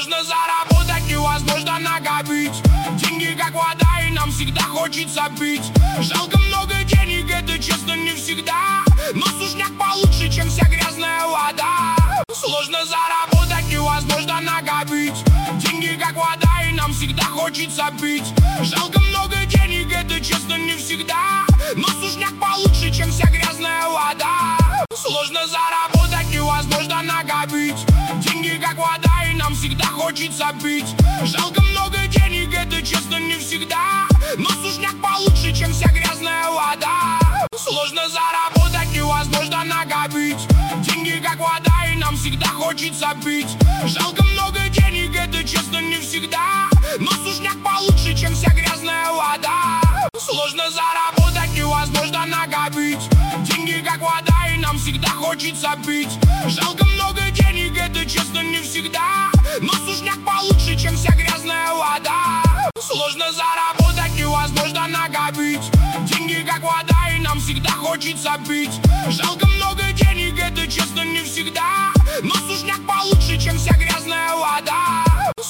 Сложно заработать, невозможно накопить. Деньги как вода, и нам всегда хочется пить. Жалко много денег, это честно не всегда, но сушняк получше, чем вся грязная вода. Сложно заработать, невозможно накопить. Деньги как вода, и нам всегда хочется пить. Жалко много денег, это честно не всегда, но сушняк получше, чем вся грязная вода. Сложно заработать, невозможно накопить. Деньги как вода, и нам всегда хочется пить. Жалко много денег, это честно не всегда, но сушняк получше, чем вся грязная вода. Сложно заработать, невозможно накопить. Деньги как вода, и нам всегда хочется пить. Жалко много денег, это честно не всегда, но сушняк получше, чем вся грязная вода. Сложно заработать, невозможно накопить. Деньги как вода, и нам всегда хочется пить. Жалко много денег, это честно не всегда, но сушняк получше, чем вся грязная вода. Сложно заработать, невозможно накопить. Деньги как вода, и нам всегда хочется пить. Жалко много денег, это честно не всегда,